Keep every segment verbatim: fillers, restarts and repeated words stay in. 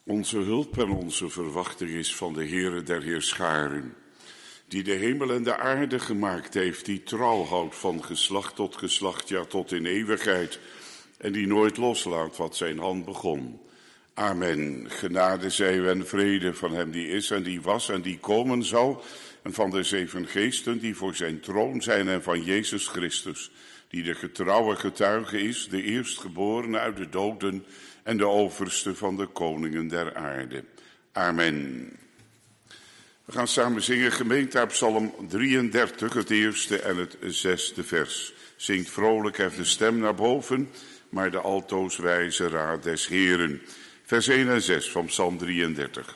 Onze hulp en onze verwachting is van de Heere der Heerscharen, die de hemel en de aarde gemaakt heeft, die trouw houdt van geslacht tot geslacht, ja tot in eeuwigheid, en die nooit loslaat wat zijn hand begon. Amen. Genade zij u en vrede van hem die is en die was en die komen zal, en van de zeven geesten die voor zijn troon zijn, en van Jezus Christus, die de getrouwe getuige is, de eerstgeborene uit de doden en de overste van de koningen der aarde. Amen. We gaan samen zingen gemeente uit Psalm drieëndertig, het eerste en het zesde vers. Zingt vrolijk, heft de stem naar boven, maar de altoos wijze raad des Heeren. Vers één en zes van Psalm drieëndertig.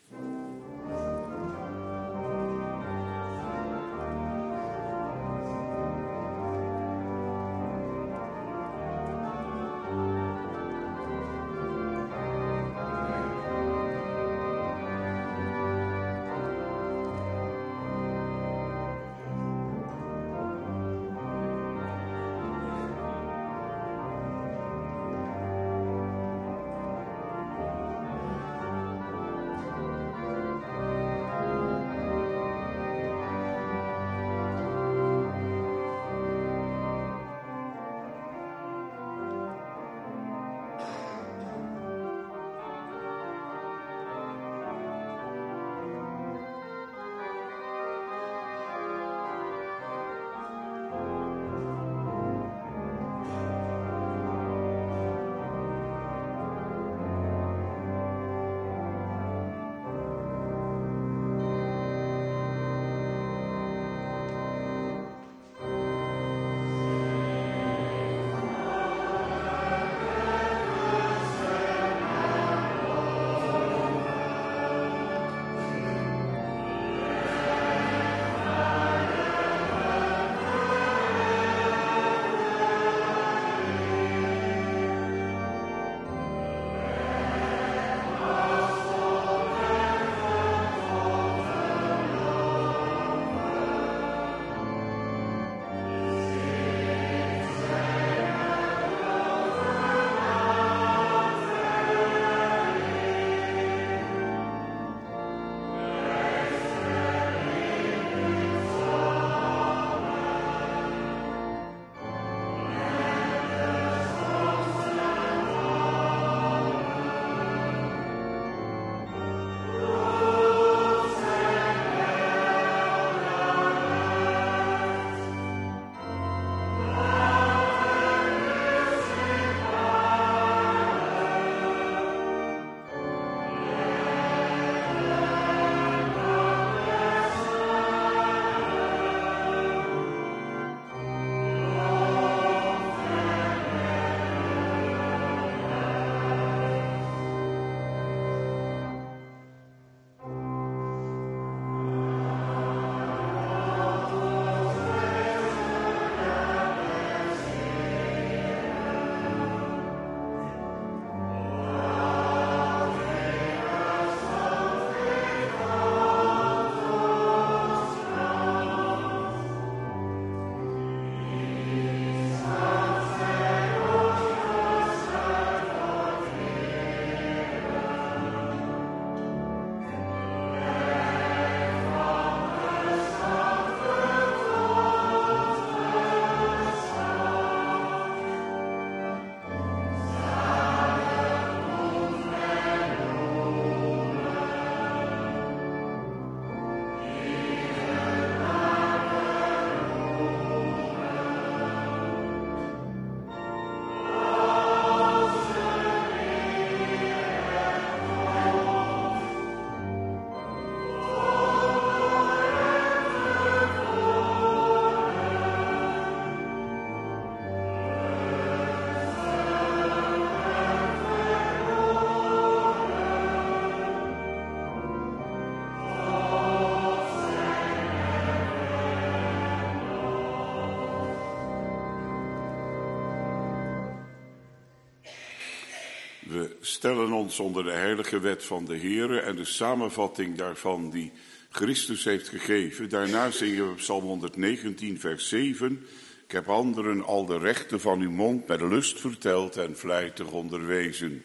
We stellen ons onder de heilige wet van de Heere en de samenvatting daarvan die Christus heeft gegeven. Daarna zingen we Psalm honderdnegentien vers zeven. Ik heb anderen al de rechten van uw mond met lust verteld en vlijtig onderwezen.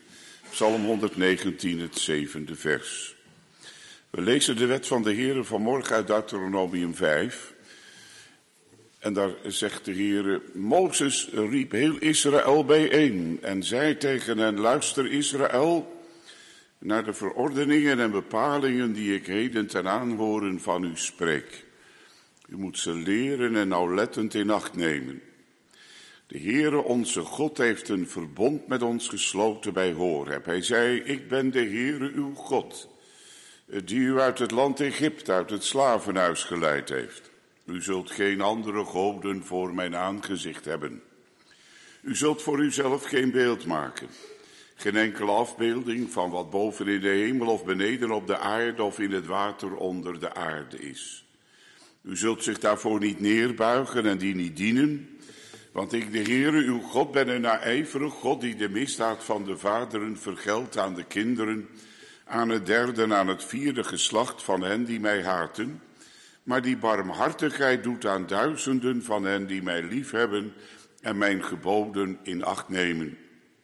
Psalm honderdnegentien, het zevende vers. We lezen de wet van de Heere vanmorgen uit Deuteronomium vijf. En daar zegt de Heere: Mozes riep heel Israël bijeen en zei tegen hen: luister Israël, naar de verordeningen en bepalingen die ik heden ten aanhoren van u spreek. U moet ze leren en nauwlettend in acht nemen. De Heere onze God heeft een verbond met ons gesloten bij Horeb. Hij zei: ik ben de Heere uw God, die u uit het land Egypte, uit het slavenhuis geleid heeft. U zult geen andere goden voor mijn aangezicht hebben. U zult voor uzelf geen beeld maken. Geen enkele afbeelding van wat boven in de hemel of beneden op de aarde of in het water onder de aarde is. U zult zich daarvoor niet neerbuigen en die niet dienen. Want ik, de Heere, uw God, ben een naijverig God die de misdaad van de vaderen vergeldt aan de kinderen, aan het derde en aan het vierde geslacht van hen die mij haten, maar die barmhartigheid doet aan duizenden van hen die mij liefhebben en mijn geboden in acht nemen.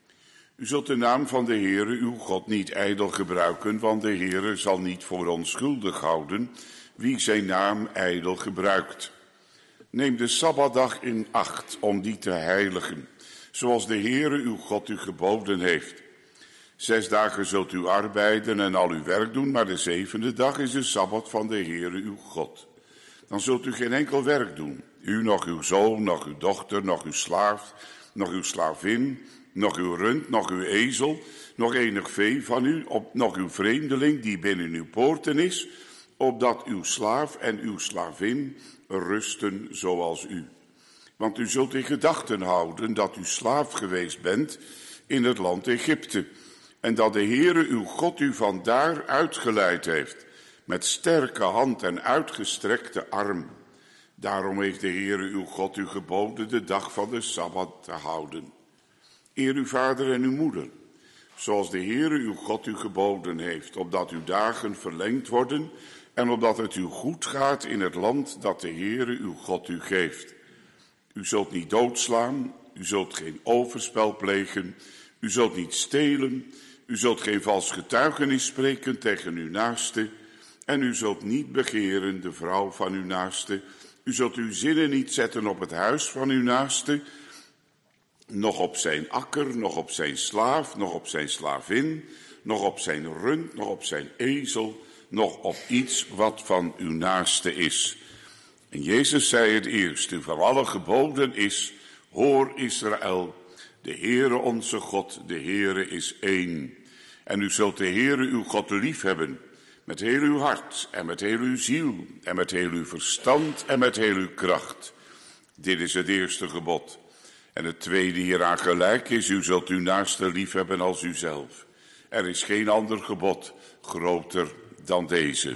U zult de naam van de Heere, uw God, niet ijdel gebruiken, want de Heere zal niet voor onschuldig houden wie zijn naam ijdel gebruikt. Neem de Sabbatdag in acht om die te heiligen, zoals de Heere uw God u geboden heeft. Zes dagen zult u arbeiden en al uw werk doen, maar de zevende dag is de Sabbat van de Heere uw God. Dan zult u geen enkel werk doen, u, nog uw zoon, nog uw dochter, nog uw slaaf, nog uw slavin, nog uw rund, nog uw ezel, nog enig vee van u, op, nog uw vreemdeling die binnen uw poorten is, opdat uw slaaf en uw slavin rusten zoals u. Want u zult in gedachten houden dat u slaaf geweest bent in het land Egypte, en dat de Heere uw God u vandaar uitgeleid heeft, met sterke hand en uitgestrekte arm. Daarom heeft de Heere uw God u geboden de dag van de Sabbat te houden. Eer uw vader en uw moeder, zoals de Heere uw God u geboden heeft, opdat uw dagen verlengd worden en opdat het u goed gaat in het land dat de Heere uw God u geeft. U zult niet doodslaan, u zult geen overspel plegen, u zult niet stelen, u zult geen vals getuigenis spreken tegen uw naaste en u zult niet begeren de vrouw van uw naaste. U zult uw zinnen niet zetten op het huis van uw naaste, nog op zijn akker, nog op zijn slaaf, nog op zijn slavin, nog op zijn rund, nog op zijn ezel, nog op iets wat van uw naaste is. En Jezus zei het eerste van alle geboden is: hoor Israël, de Heere onze God, de Heere is één. En u zult de Heere uw God liefhebben, met heel uw hart en met heel uw ziel en met heel uw verstand en met heel uw kracht. Dit is het eerste gebod. En het tweede hieraan gelijk is: u zult uw naaste liefhebben als uzelf. Er is geen ander gebod groter dan deze.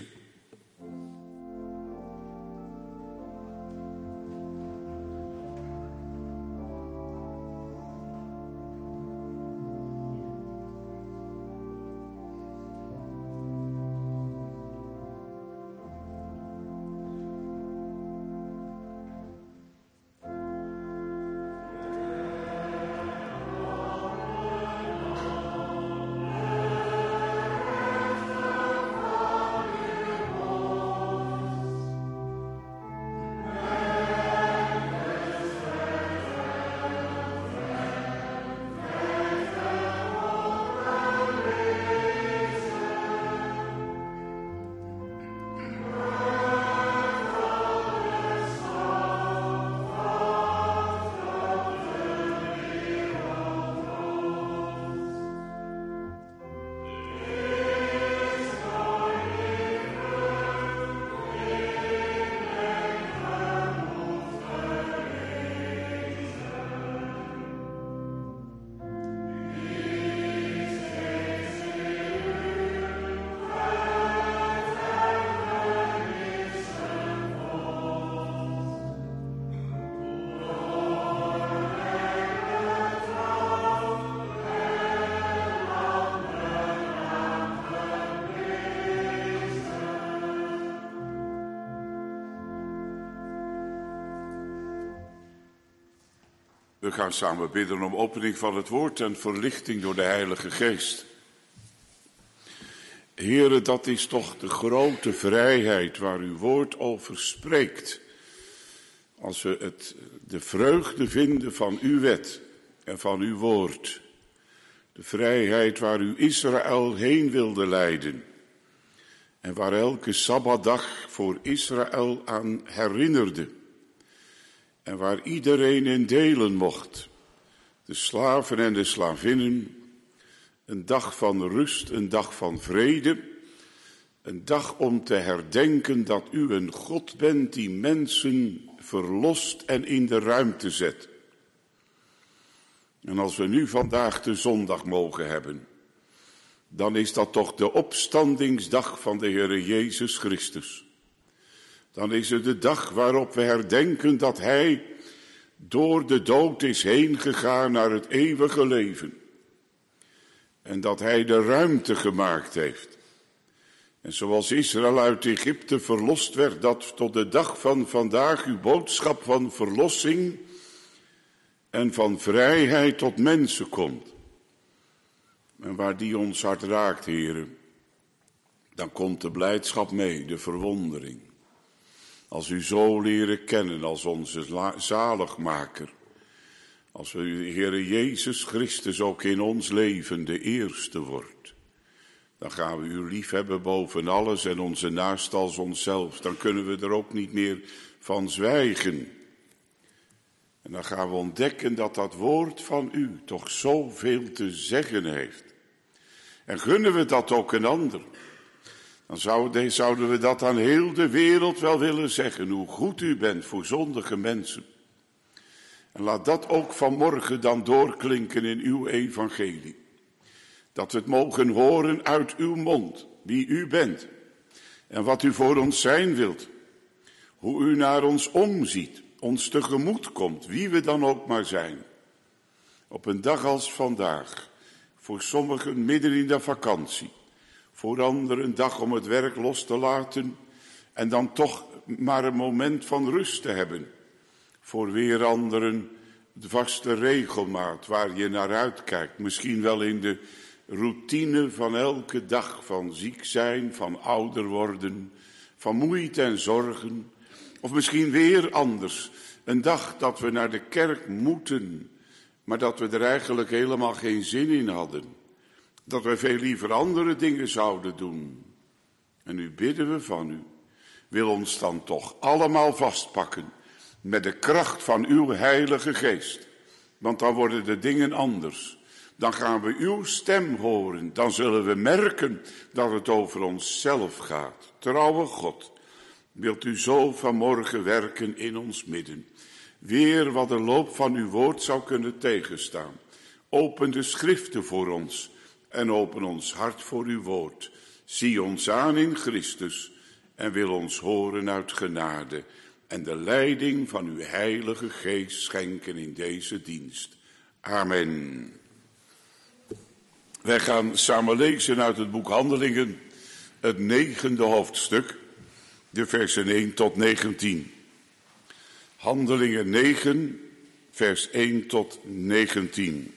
We gaan samen bidden om opening van het woord en verlichting door de Heilige Geest. Heere, dat is toch de grote vrijheid waar uw woord over spreekt. Als we het, de vreugde vinden van uw wet en van uw woord. De vrijheid waar u Israël heen wilde leiden. En waar elke Sabbatdag voor Israël aan herinnerde. En waar iedereen in delen mocht. De slaven en de slavinnen. Een dag van rust, een dag van vrede. Een dag om te herdenken dat u een God bent die mensen verlost en in de ruimte zet. En als we nu vandaag de zondag mogen hebben, dan is dat toch de opstandingsdag van de Heere Jezus Christus. Dan is het de dag waarop we herdenken dat Hij door de dood is heen gegaan naar het eeuwige leven. En dat Hij de ruimte gemaakt heeft. En zoals Israël uit Egypte verlost werd, dat tot de dag van vandaag uw boodschap van verlossing en van vrijheid tot mensen komt. En waar die ons hart raakt, heren, dan komt de blijdschap mee, de verwondering. Als u zo leren kennen als onze zaligmaker. Als we de Heere Jezus Christus ook in ons leven de eerste wordt. Dan gaan we u lief hebben boven alles en onze naast als onszelf. Dan kunnen we er ook niet meer van zwijgen. En dan gaan we ontdekken dat dat woord van u toch zoveel te zeggen heeft. En gunnen we dat ook een ander. Dan zouden we dat aan heel de wereld wel willen zeggen. Hoe goed u bent voor zondige mensen. En laat dat ook vanmorgen dan doorklinken in uw evangelie. Dat we het mogen horen uit uw mond, wie u bent. En wat u voor ons zijn wilt. Hoe u naar ons omziet, ons tegemoet komt, wie we dan ook maar zijn. Op een dag als vandaag, voor sommigen midden in de vakantie. Voor anderen een dag om het werk los te laten en dan toch maar een moment van rust te hebben. Voor weer anderen de vaste regelmaat waar je naar uitkijkt. Misschien wel in de routine van elke dag, van ziek zijn, van ouder worden, van moeite en zorgen. Of misschien weer anders, een dag dat we naar de kerk moeten, maar dat we er eigenlijk helemaal geen zin in hadden. Dat we veel liever andere dingen zouden doen. En nu bidden we van u, wil ons dan toch allemaal vastpakken met de kracht van uw Heilige Geest. Want dan worden de dingen anders. Dan gaan we uw stem horen. Dan zullen we merken dat het over onszelf gaat. Trouwe God, wilt u zo vanmorgen werken in ons midden. Weer wat de loop van uw woord zou kunnen tegenstaan. Open de schriften voor ons en open ons hart voor uw woord. Zie ons aan in Christus en wil ons horen uit genade. En de leiding van uw Heilige Geest schenken in deze dienst. Amen. Wij gaan samen lezen uit het boek Handelingen, het negende hoofdstuk, de versen één tot negentien. Handelingen negen, vers één tot negentien.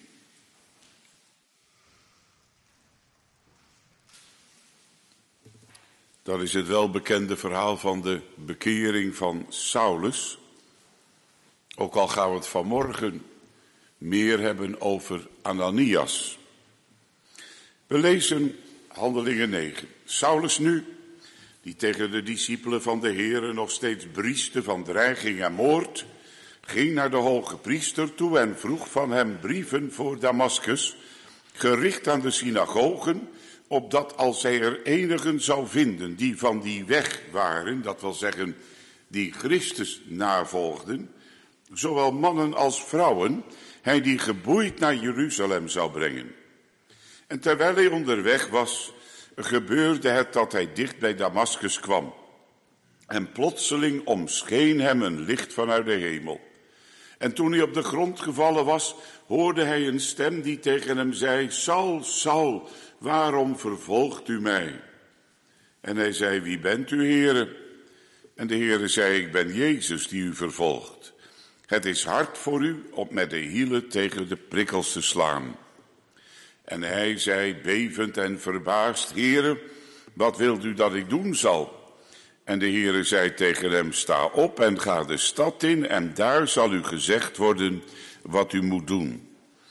Dat is het welbekende verhaal van de bekering van Saulus. Ook al gaan we het vanmorgen meer hebben over Ananias. We lezen Handelingen negen. Saulus nu, die tegen de discipelen van de Heere nog steeds brieste van dreiging en moord, ging naar de hoge priester toe en vroeg van hem brieven voor Damaskus, gericht aan de synagogen, opdat als hij er enigen zou vinden die van die weg waren, dat wil zeggen die Christus navolgden, zowel mannen als vrouwen, hij die geboeid naar Jeruzalem zou brengen. En terwijl hij onderweg was, gebeurde het dat hij dicht bij Damaskus kwam. En plotseling omscheen hem een licht vanuit de hemel. En toen hij op de grond gevallen was, hoorde hij een stem die tegen hem zei, Saul, Saul, waarom vervolgt u mij? En hij zei, wie bent u, Heere? En de Heere zei, ik ben Jezus die u vervolgt. Het is hard voor u om met de hielen tegen de prikkels te slaan. En hij zei, bevend en verbaasd, Heere, wat wilt u dat ik doen zal? En de Heere zei tegen hem, sta op en ga de stad in en daar zal u gezegd worden wat u moet doen.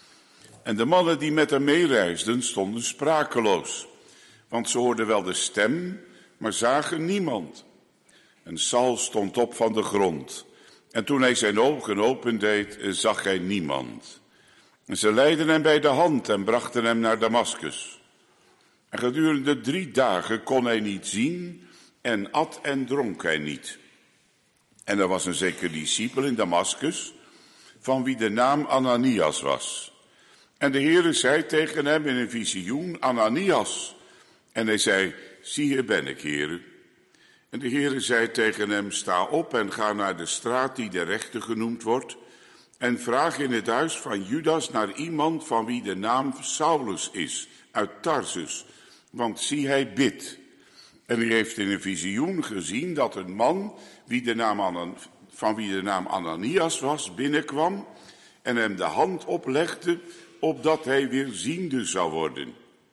En de mannen die met hem meereisden stonden sprakeloos, want ze hoorden wel de stem, maar zagen niemand. En Saul stond op van de grond. En toen hij zijn ogen opendeed, zag hij niemand. En ze leidden hem bij de hand en brachten hem naar Damaskus. En gedurende drie dagen kon hij niet zien en at en dronk hij niet. En er was een zeker discipel in Damaskus, van wie de naam Ananias was. En de Heere zei tegen hem in een visioen, Ananias. En hij zei, zie hier ben ik, Heere. En de Heere zei tegen hem, sta op en ga naar de straat die de rechte genoemd wordt, en vraag in het huis van Judas naar iemand van wie de naam Saulus is, uit Tarsus, want zie hij bidt. En hij heeft in een visioen gezien dat een man wie de naam Anan, van wie de naam Ananias was, binnenkwam en hem de hand oplegde, opdat hij weer ziende zou worden.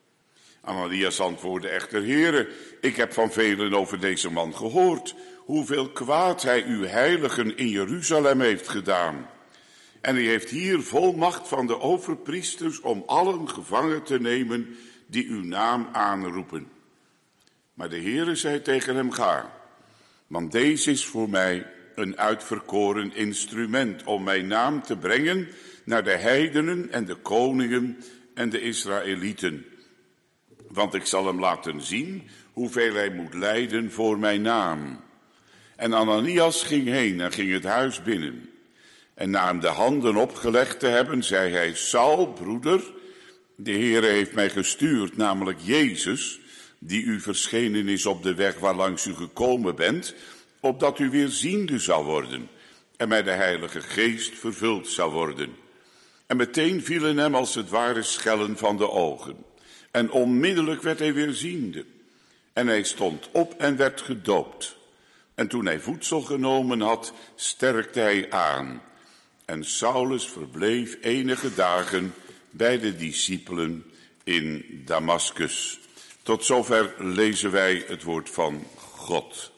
Ananias antwoordde echter, Heere, ik heb van velen over deze man gehoord, hoeveel kwaad hij uw heiligen in Jeruzalem heeft gedaan. En hij heeft hier volmacht van de overpriesters om allen gevangen te nemen die uw naam aanroepen. Maar de Heere zei tegen hem, ga, want deze is voor mij een uitverkoren instrument om mijn naam te brengen naar de heidenen en de koningen en de Israëlieten. Want ik zal hem laten zien hoeveel hij moet lijden voor mijn naam. En Ananias ging heen en ging het huis binnen. En na hem de handen opgelegd te hebben, zei hij, Saul, broeder, de Heere heeft mij gestuurd, namelijk Jezus, die u verschenen is op de weg waarlangs u gekomen bent, opdat u weer ziende zou worden en met de Heilige Geest vervuld zou worden. En meteen vielen hem als het ware schellen van de ogen. En onmiddellijk werd hij weer ziende. En hij stond op en werd gedoopt. En toen hij voedsel genomen had, sterkte hij aan. En Saulus verbleef enige dagen bij de discipelen in Damaskus. Tot zover lezen wij het woord van God.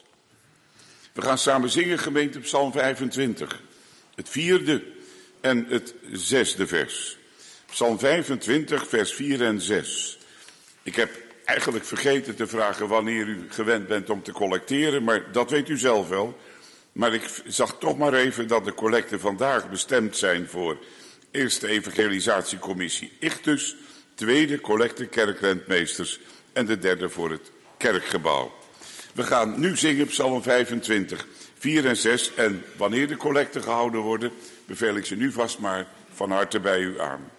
We gaan samen zingen, gemeente, Psalm vijfentwintig. Het vierde en het zesde vers. Psalm vijfentwintig, vers vier en zes. Ik heb eigenlijk vergeten te vragen wanneer u gewend bent om te collecteren, maar dat weet u zelf wel. Maar ik zag toch maar even dat de collecten vandaag bestemd zijn voor eerste evangelisatiecommissie Ichthus, tweede collecte kerkrentmeesters en de derde voor het kerkgebouw. We gaan nu zingen Psalm vijfentwintig, vier en zes en wanneer de collecten gehouden worden, beveel ik ze nu vast maar van harte bij u aan.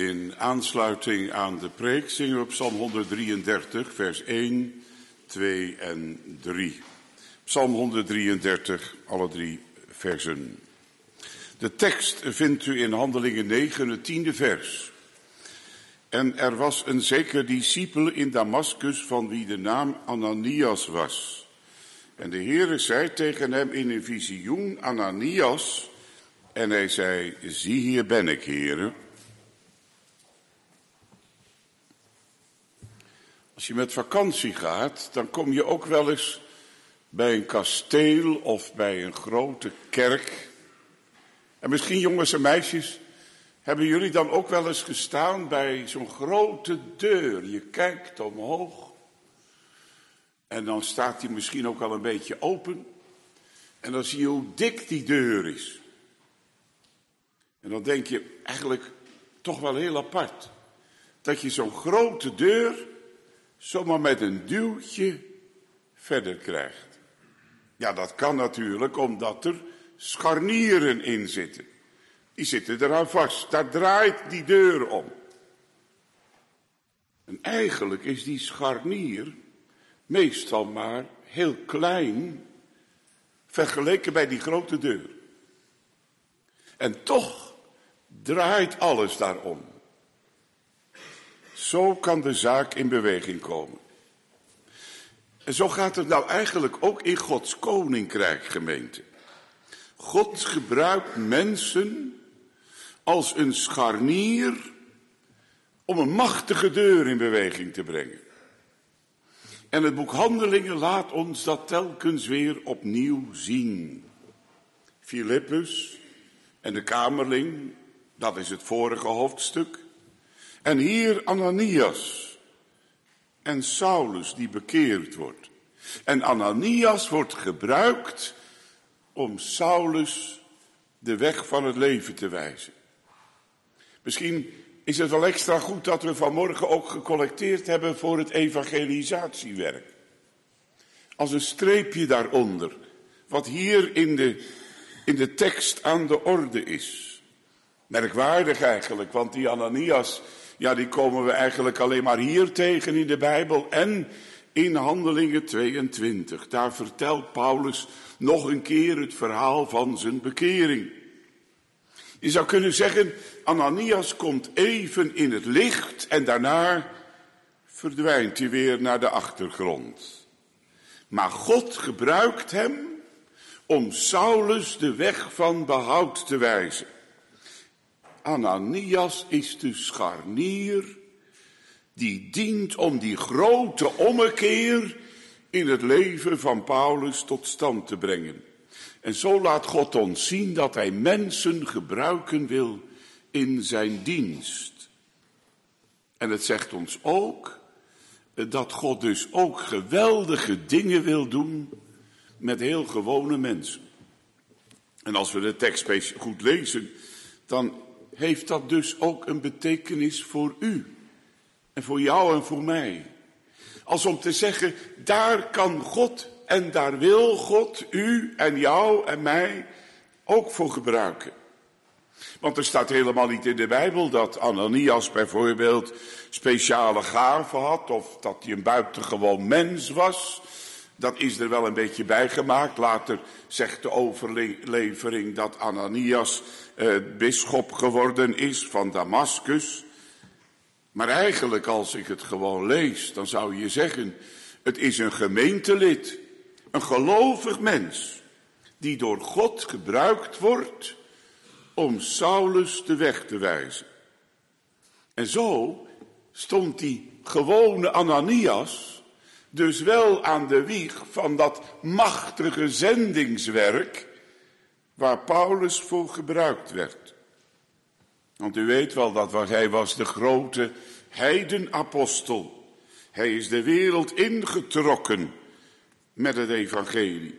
In aansluiting aan de preek zingen we Psalm honderddrieëndertig, vers één, twee en drie. Psalm honderddrieëndertig, alle drie versen. De tekst vindt u in Handelingen negen, het tiende vers. En er was een zeker discipel in Damaskus van wie de naam Ananias was. En de Heere zei tegen hem in een visioen, Ananias. En hij zei, zie hier ben ik, Heere. Als je met vakantie gaat, dan kom je ook wel eens bij een kasteel of bij een grote kerk. En misschien jongens en meisjes, hebben jullie dan ook wel eens gestaan bij zo'n grote deur? Je kijkt omhoog en dan staat die misschien ook al een beetje open. En dan zie je hoe dik die deur is. En dan denk je eigenlijk toch wel heel apart. Dat je zo'n grote deur zomaar met een duwtje verder krijgt. Ja, dat kan natuurlijk omdat er scharnieren in zitten. Die zitten eraan vast. Daar draait die deur om. En eigenlijk is die scharnier meestal maar heel klein vergeleken bij die grote deur. En toch draait alles daarom. Zo kan de zaak in beweging komen. En zo gaat het nou eigenlijk ook in Gods koninkrijk, gemeente. God gebruikt mensen als een scharnier om een machtige deur in beweging te brengen. En het boek Handelingen laat ons dat telkens weer opnieuw zien. Filippus en de kamerling, dat is het vorige hoofdstuk. En hier Ananias en Saulus die bekeerd wordt. En Ananias wordt gebruikt om Saulus de weg van het leven te wijzen. Misschien is het wel extra goed dat we vanmorgen ook gecollecteerd hebben voor het evangelisatiewerk. Als een streepje daaronder, wat hier in de, in de tekst aan de orde is. Merkwaardig eigenlijk, want die Ananias, ja, die komen we eigenlijk alleen maar hier tegen in de Bijbel en in Handelingen tweeëntwintig. Daar vertelt Paulus nog een keer het verhaal van zijn bekering. Je zou kunnen zeggen, Ananias komt even in het licht en daarna verdwijnt hij weer naar de achtergrond. Maar God gebruikt hem om Saulus de weg van behoud te wijzen. Ananias is de scharnier die dient om die grote ommekeer in het leven van Paulus tot stand te brengen. En zo laat God ons zien dat hij mensen gebruiken wil in zijn dienst. En het zegt ons ook dat God dus ook geweldige dingen wil doen met heel gewone mensen. En als we de tekst goed lezen, dan heeft dat dus ook een betekenis voor u. En voor jou en voor mij. Als om te zeggen, daar kan God en daar wil God u en jou en mij ook voor gebruiken. Want er staat helemaal niet in de Bijbel dat Ananias bijvoorbeeld speciale gaven had of dat hij een buitengewoon mens was. Dat is er wel een beetje bijgemaakt. Later zegt de overlevering dat Ananias eh, bisschop geworden is van Damaskus. Maar eigenlijk als ik het gewoon lees, dan zou je zeggen, het is een gemeentelid, een gelovig mens, die door God gebruikt wordt om Saulus de weg te wijzen. En zo stond die gewone Ananias dus wel aan de wieg van dat machtige zendingswerk waar Paulus voor gebruikt werd. Want u weet wel dat hij was de grote heidenapostel. Hij is de wereld ingetrokken met het evangelie.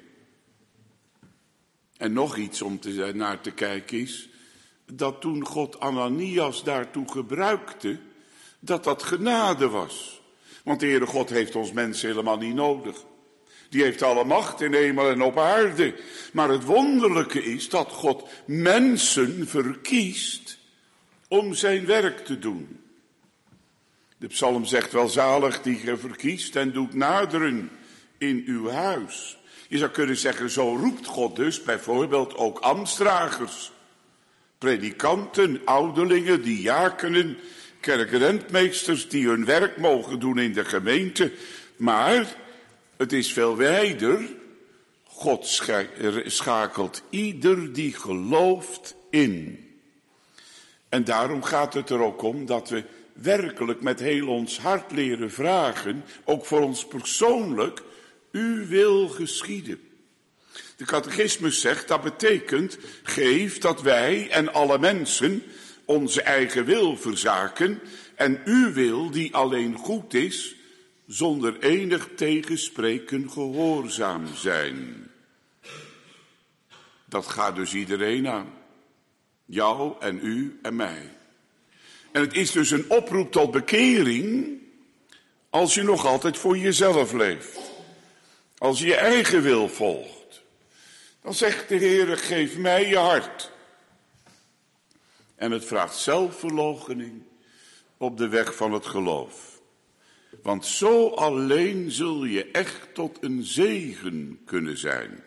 En nog iets om te, naar te kijken is, dat toen God Ananias daartoe gebruikte, dat dat genade was. Want de Heere God heeft ons mensen helemaal niet nodig. Die heeft alle macht in hemel en op aarde. Maar het wonderlijke is dat God mensen verkiest om zijn werk te doen. De psalm zegt welzalig die ge verkiest en doet naderen in uw huis. Je zou kunnen zeggen, zo roept God dus bijvoorbeeld ook ambtsdragers, predikanten, ouderlingen, diakenen, kerkrentmeesters die hun werk mogen doen in de gemeente. Maar het is veel wijder. God schakelt ieder die gelooft in. En daarom gaat het er ook om dat we werkelijk met heel ons hart leren vragen, ook voor ons persoonlijk, uw wil geschieden. De catechismus zegt, dat betekent, geef dat wij en alle mensen onze eigen wil verzaken en uw wil, die alleen goed is, zonder enig tegenspreken gehoorzaam zijn. Dat gaat dus iedereen aan. Jou en u en mij. En het is dus een oproep tot bekering als je nog altijd voor jezelf leeft. Als je je eigen wil volgt. Dan zegt de Heer, geef mij je hart. En het vraagt zelfverloochening op de weg van het geloof. Want zo alleen zul je echt tot een zegen kunnen zijn.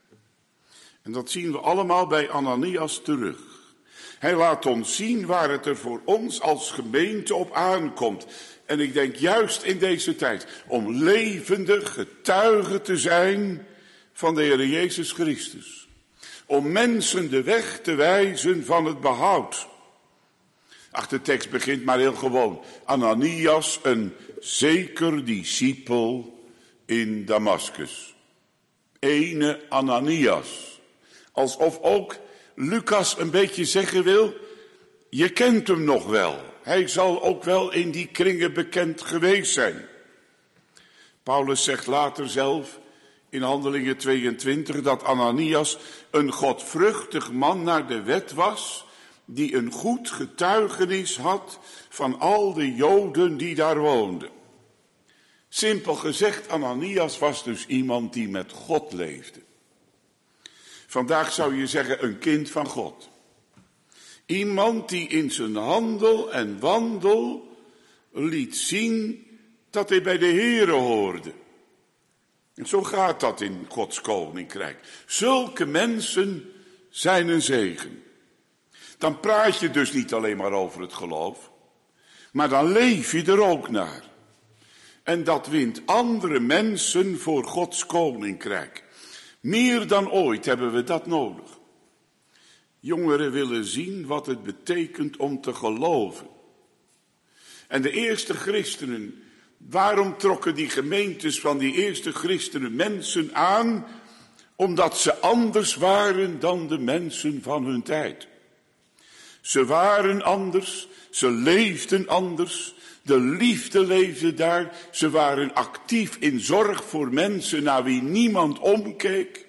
En dat zien we allemaal bij Ananias terug. Hij laat ons zien waar het er voor ons als gemeente op aankomt. En ik denk juist in deze tijd om levendig getuigen te zijn van de Heer Jezus Christus. Om mensen de weg te wijzen van het behoud. Ach, de tekst begint maar heel gewoon. Ananias, een zeker discipel in Damaskus. Ene Ananias. Alsof ook Lucas een beetje zeggen wil, je kent hem nog wel. Hij zal ook wel in die kringen bekend geweest zijn. Paulus zegt later zelf in Handelingen tweeëntwintig dat Ananias een godvruchtig man naar de wet was, die een goed getuigenis had van al de Joden die daar woonden. Simpel gezegd, Ananias was dus iemand die met God leefde. Vandaag zou je zeggen een kind van God. Iemand die in zijn handel en wandel liet zien dat hij bij de Heere hoorde. En zo gaat dat in Gods koninkrijk. Zulke mensen zijn een zegen. Dan praat je dus niet alleen maar over het geloof, maar dan leef je er ook naar. En dat wint andere mensen voor Gods koninkrijk. Meer dan ooit hebben we dat nodig. Jongeren willen zien wat het betekent om te geloven. En de eerste christenen, waarom trokken die gemeentes van die eerste christenen mensen aan? Omdat ze anders waren dan de mensen van hun tijd. Ze waren anders, ze leefden anders, de liefde leefde daar. Ze waren actief in zorg voor mensen naar wie niemand omkeek.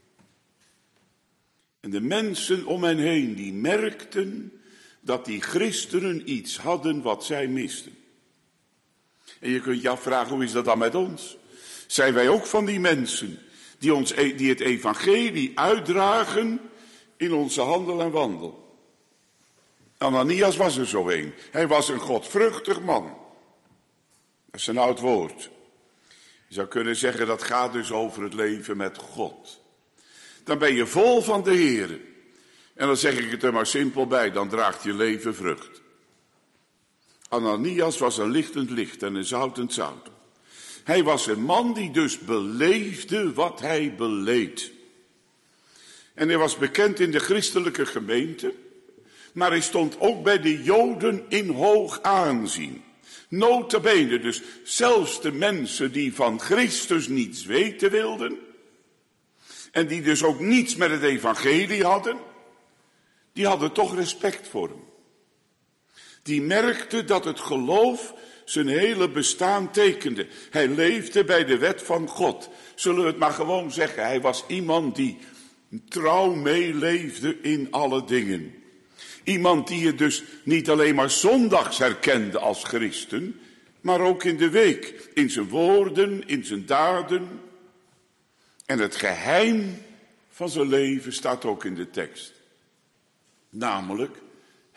En de mensen om hen heen, die merkten dat die christenen iets hadden wat zij misten. En je kunt je afvragen, hoe is dat dan met ons? Zijn wij ook van die mensen die, ons, die het evangelie uitdragen in onze handel en wandel? Ananias was er zo een. Hij was een godvruchtig man. Dat is een oud woord. Je zou kunnen zeggen, dat gaat dus over het leven met God. Dan ben je vol van de Heere. En dan zeg ik het er maar simpel bij, dan draagt je leven vrucht. Ananias was een lichtend licht en een zoutend zout. Hij was een man die dus beleefde wat hij beleed. En hij was bekend in de christelijke gemeente, maar hij stond ook bij de Joden in hoog aanzien. Nota bene, dus zelfs de mensen die van Christus niets weten wilden, en die dus ook niets met het evangelie hadden, die hadden toch respect voor hem. Die merkten dat het geloof zijn hele bestaan tekende. Hij leefde bij de wet van God. Zullen we het maar gewoon zeggen, hij was iemand die trouw meeleefde in alle dingen. Iemand die het dus niet alleen maar zondags herkende als christen, maar ook in de week, in zijn woorden, in zijn daden. En het geheim van zijn leven staat ook in de tekst. Namelijk,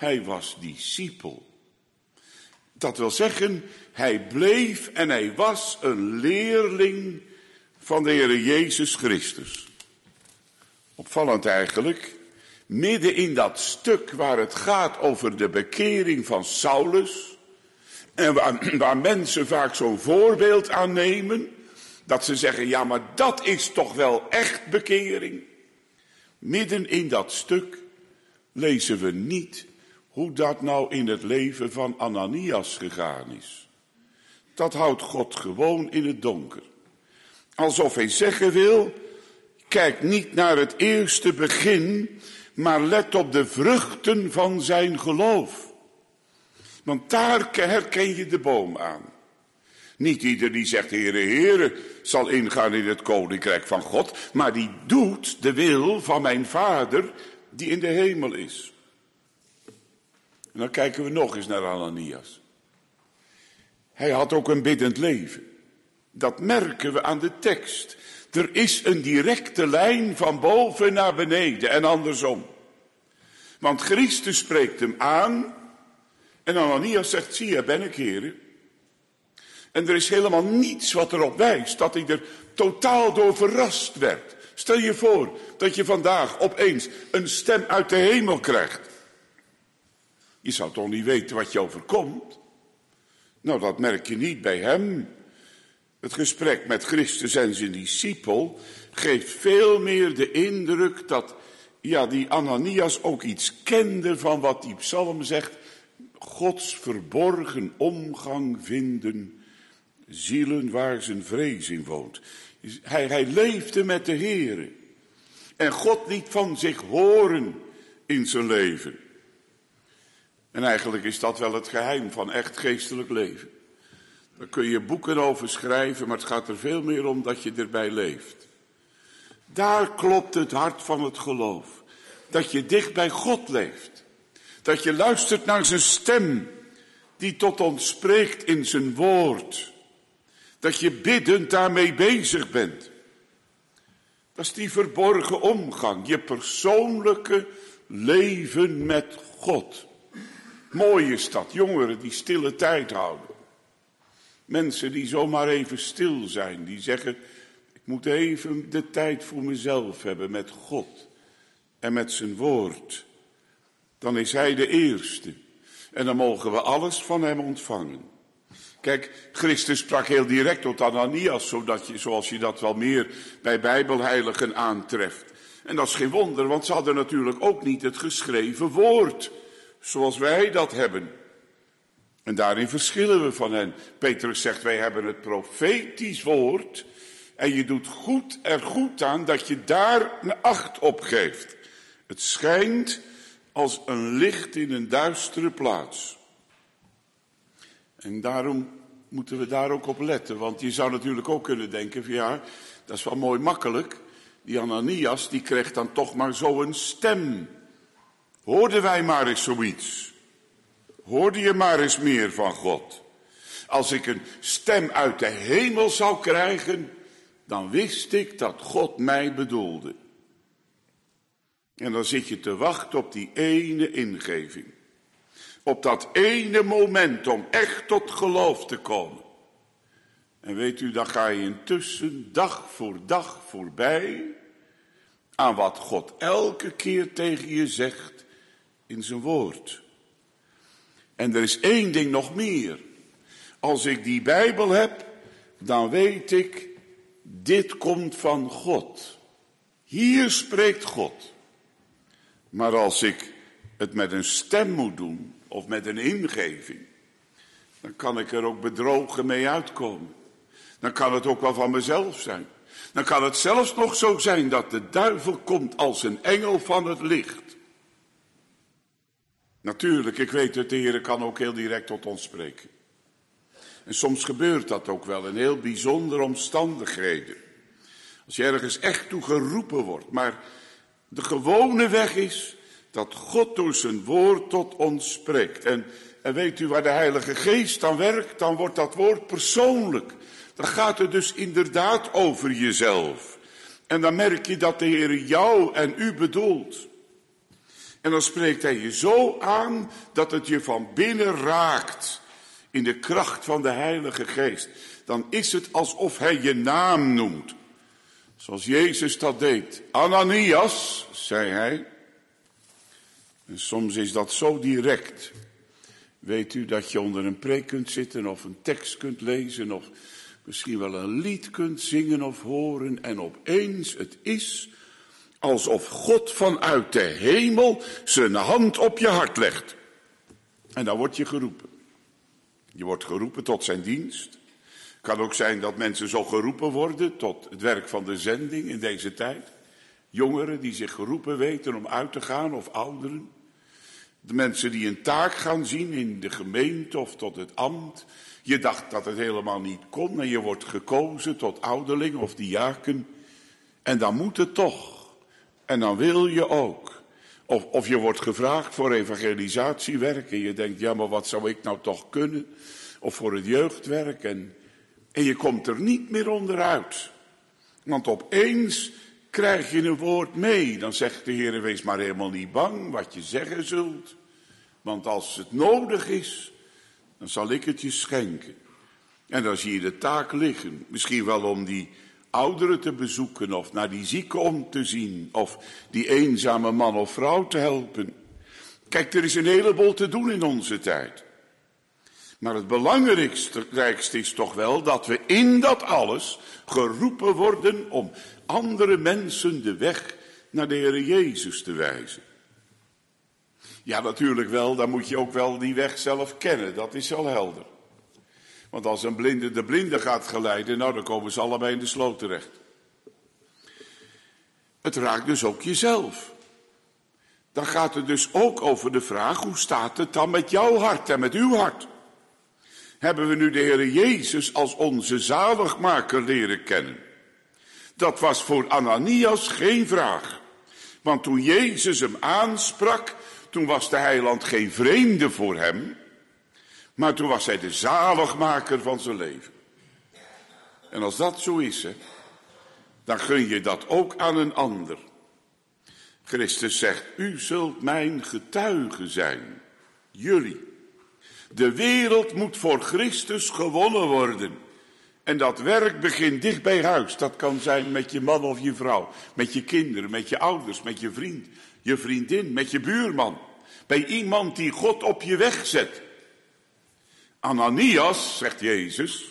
Hij was discipel. Dat wil zeggen, hij bleef en hij was een leerling van de Heere Jezus Christus. Opvallend eigenlijk, midden in dat stuk waar het gaat over de bekering van Saulus, en waar, waar mensen vaak zo'n voorbeeld aan nemen, dat ze zeggen, ja, maar dat is toch wel echt bekering. Midden in dat stuk lezen we niet hoe dat nou in het leven van Ananias gegaan is. Dat houdt God gewoon in het donker. Alsof hij zeggen wil, kijk niet naar het eerste begin, maar let op de vruchten van zijn geloof. Want daar herken je de boom aan. Niet ieder die zegt, Heere, Heere, zal ingaan in het koninkrijk van God, maar die doet de wil van mijn Vader die in de hemel is. En dan kijken we nog eens naar Ananias. Hij had ook een biddend leven. Dat merken we aan de tekst. Er is een directe lijn van boven naar beneden en andersom. Want Christus spreekt hem aan en Ananias zegt, zie, hier ben ik, Heere. En er is helemaal niets wat erop wijst dat hij er totaal door verrast werd. Stel je voor dat je vandaag opeens een stem uit de hemel krijgt. Je zou toch niet weten wat je overkomt? Nou, dat merk je niet bij hem. Het gesprek met Christus en zijn discipel geeft veel meer de indruk dat, ja, die Ananias ook iets kende van wat die psalm zegt. Gods verborgen omgang vinden, zielen waar zijn vrees in woont. Hij, hij leefde met de Heere. En God liet van zich horen in zijn leven. En eigenlijk is dat wel het geheim van echt geestelijk leven. Daar kun je boeken over schrijven, maar het gaat er veel meer om dat je erbij leeft. Daar klopt het hart van het geloof. Dat je dicht bij God leeft. Dat je luistert naar zijn stem, die tot ons spreekt in zijn woord. Dat je biddend daarmee bezig bent. Dat is die verborgen omgang, je persoonlijke leven met God. Mooi is dat, jongeren die stille tijd houden. Mensen die zomaar even stil zijn, die zeggen, ik moet even de tijd voor mezelf hebben met God en met zijn woord. Dan is hij de eerste en dan mogen we alles van hem ontvangen. Kijk, Christus sprak heel direct tot Ananias, zodat je, zoals je dat wel meer bij Bijbelheiligen aantreft. En dat is geen wonder, want ze hadden natuurlijk ook niet het geschreven woord, zoals wij dat hebben. En daarin verschillen we van hen. Petrus zegt, wij hebben het profetisch woord. En je doet goed er goed aan dat je daar een acht op geeft. Het schijnt als een licht in een duistere plaats. En daarom moeten we daar ook op letten. Want je zou natuurlijk ook kunnen denken, van ja, dat is wel mooi makkelijk. Die Ananias, die kreeg dan toch maar zo een stem. Hoorden wij maar eens zoiets. Hoorde je maar eens meer van God. Als ik een stem uit de hemel zou krijgen, dan wist ik dat God mij bedoelde. En dan zit je te wachten op die ene ingeving. Op dat ene moment om echt tot geloof te komen. En weet u, dan ga je intussen dag voor dag voorbij aan wat God elke keer tegen je zegt in zijn woord. En er is één ding nog meer. Als ik die Bijbel heb, dan weet ik, dit komt van God. Hier spreekt God. Maar als ik het met een stem moet doen, of met een ingeving, dan kan ik er ook bedrogen mee uitkomen. Dan kan het ook wel van mezelf zijn. Dan kan het zelfs nog zo zijn dat de duivel komt als een engel van het licht. Natuurlijk, ik weet het, de Heer kan ook heel direct tot ons spreken. En soms gebeurt dat ook wel in heel bijzondere omstandigheden. Als je ergens echt toe geroepen wordt. Maar de gewone weg is dat God door zijn woord tot ons spreekt. En, en weet u waar de Heilige Geest dan werkt, dan wordt dat woord persoonlijk. Dan gaat het dus inderdaad over jezelf. En dan merk je dat de Heer jou en u bedoelt. En dan spreekt hij je zo aan dat het je van binnen raakt. In de kracht van de Heilige Geest. Dan is het alsof hij je naam noemt. Zoals Jezus dat deed. Ananias, zei hij. En soms is dat zo direct. Weet u dat je onder een preek kunt zitten of een tekst kunt lezen of misschien wel een lied kunt zingen of horen en opeens het is alsof God vanuit de hemel zijn hand op je hart legt. En dan word je geroepen. Je wordt geroepen tot zijn dienst. Het kan ook zijn dat mensen zo geroepen worden tot het werk van de zending in deze tijd. Jongeren die zich geroepen weten om uit te gaan of ouderen. De mensen die een taak gaan zien in de gemeente of tot het ambt. Je dacht dat het helemaal niet kon en je wordt gekozen tot ouderling of diaken. En dan moet het toch. En dan wil je ook. Of, of je wordt gevraagd voor evangelisatiewerk en je denkt, ja maar wat zou ik nou toch kunnen? Of voor het jeugdwerk en, en je komt er niet meer onderuit. Want opeens krijg je een woord mee. Dan zegt de Heer, wees maar helemaal niet bang wat je zeggen zult. Want als het nodig is, dan zal ik het je schenken. En dan zie je de taak liggen. Misschien wel om die ouderen te bezoeken of naar die zieken om te zien. Of die eenzame man of vrouw te helpen. Kijk, er is een heleboel te doen in onze tijd. Maar het belangrijkste is toch wel dat we in dat alles geroepen worden om andere mensen de weg naar de Heer Jezus te wijzen. Ja, natuurlijk wel, dan moet je ook wel die weg zelf kennen, dat is wel helder. Want als een blinde de blinde gaat geleiden, nou dan komen ze allebei in de sloot terecht. Het raakt dus ook jezelf. Dan gaat het dus ook over de vraag, hoe staat het dan met jouw hart en met uw hart? Hebben we nu de Heer Jezus als onze zaligmaker leren kennen? Dat was voor Ananias geen vraag. Want toen Jezus hem aansprak, toen was de heiland geen vreemde voor hem. Maar toen was hij de zaligmaker van zijn leven. En als dat zo is, hè, dan gun je dat ook aan een ander. Christus zegt, u zult mijn getuige zijn. Jullie. De wereld moet voor Christus gewonnen worden. En dat werk begint dicht bij huis. Dat kan zijn met je man of je vrouw. Met je kinderen, met je ouders, met je vriend, je vriendin, met je buurman. Bij iemand die God op je weg zet. Ananias, zegt Jezus.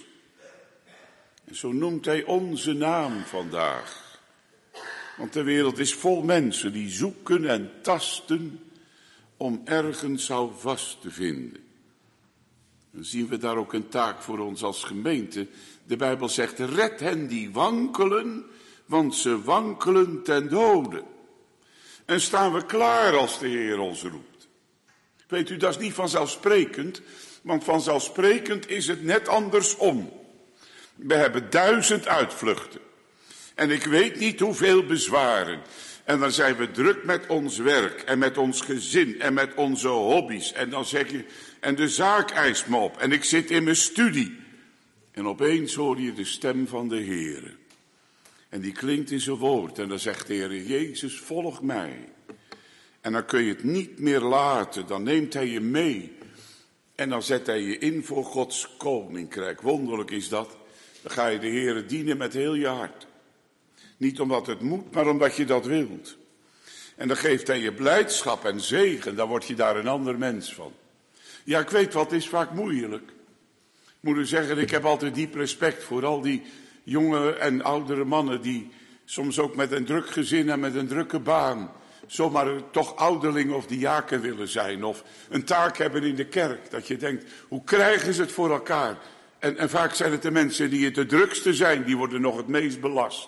En zo noemt hij onze naam vandaag. Want de wereld is vol mensen die zoeken en tasten om ergens houvast te vinden. Dan zien we daar ook een taak voor ons als gemeente. De Bijbel zegt, red hen die wankelen, want ze wankelen ten dode. En staan we klaar als de Heer ons roept. Weet u, dat is niet vanzelfsprekend, want vanzelfsprekend is het net andersom. We hebben duizend uitvluchten. En ik weet niet hoeveel bezwaren. En dan zijn we druk met ons werk en met ons gezin en met onze hobby's. En dan zeg je, en de zaak eist me op en ik zit in mijn studie. En opeens hoor je de stem van de Heer. En die klinkt in zijn woord en dan zegt de Heer Jezus, volg mij. En dan kun je het niet meer laten, dan neemt hij je mee. En dan zet hij je in voor Gods koninkrijk. Wonderlijk is dat. Dan ga je de Heer dienen met heel je hart. Niet omdat het moet, maar omdat je dat wilt. En dan geeft hij je blijdschap en zegen, dan word je daar een ander mens van. Ja, ik weet wat, het is vaak moeilijk. Ik moet u zeggen, ik heb altijd diep respect voor al die jonge en oudere mannen die soms ook met een druk gezin en met een drukke baan zomaar toch ouderling of diaken willen zijn of een taak hebben in de kerk. Dat je denkt, hoe krijgen ze het voor elkaar? En, en vaak zijn het de mensen die het de drukste zijn, die worden nog het meest belast.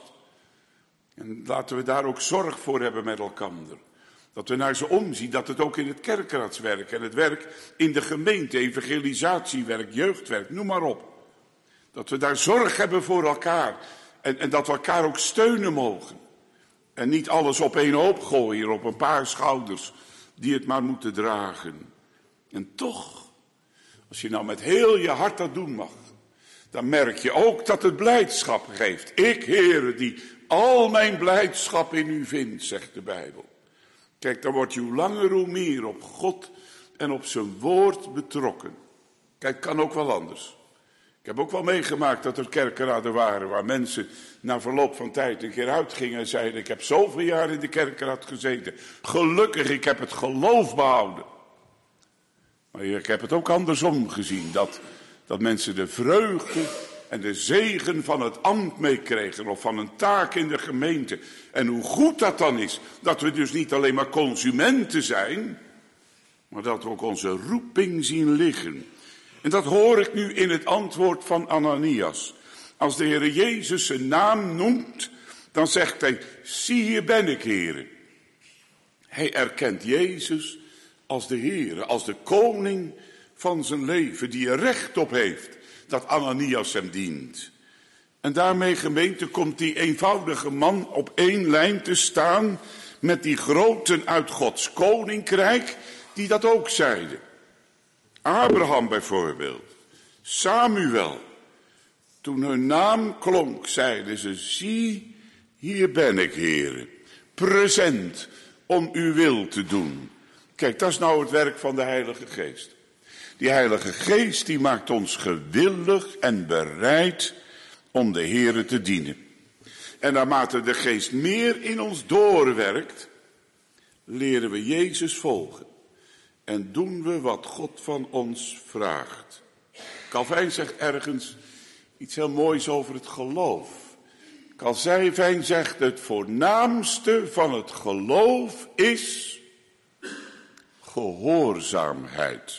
En laten we daar ook zorg voor hebben met elkander. Dat we naar ze omzien, dat het ook in het kerkraadswerk en het werk in de gemeente, evangelisatiewerk, jeugdwerk, noem maar op. Dat we daar zorg hebben voor elkaar en, en dat we elkaar ook steunen mogen. En niet alles op één hoop gooien, op een paar schouders die het maar moeten dragen. En toch, als je nou met heel je hart dat doen mag, dan merk je ook dat het blijdschap geeft. Ik, Heere, die al mijn blijdschap in u vind, zegt de Bijbel. Ik Kijk, dan word je hoe langer hoe meer op God en op zijn woord betrokken. Kijk, kan ook wel anders. Ik heb ook wel meegemaakt dat er kerkenraden waren waar mensen na verloop van tijd een keer uitgingen en zeiden: ik heb zoveel jaar in de kerkenraad gezeten. Gelukkig, ik heb het geloof behouden. Maar ik heb het ook andersom gezien, dat, dat mensen de vreugde en de zegen van het ambt meekregen of van een taak in de gemeente. En hoe goed dat dan is, dat we dus niet alleen maar consumenten zijn, maar dat we ook onze roeping zien liggen. En dat hoor ik nu in het antwoord van Ananias. Als de Heer Jezus zijn naam noemt, dan zegt hij: zie, hier ben ik, Heere. Hij erkent Jezus als de Heere, als de koning van zijn leven, die er recht op heeft dat Ananias hem dient. En daarmee, gemeente, komt die eenvoudige man op één lijn te staan met die groten uit Gods koninkrijk, die dat ook zeiden. Abraham bijvoorbeeld, Samuel. Toen hun naam klonk, zeiden ze: zie, hier ben ik, Heere, present om uw wil te doen. Kijk, dat is nou het werk van de Heilige Geest. Die Heilige Geest die maakt ons gewillig en bereid om de Heere te dienen. En naarmate de Geest meer in ons doorwerkt, leren we Jezus volgen. En doen we wat God van ons vraagt. Calvijn zegt ergens iets heel moois over het geloof. Calvijn zegt: het voornaamste van het geloof is gehoorzaamheid.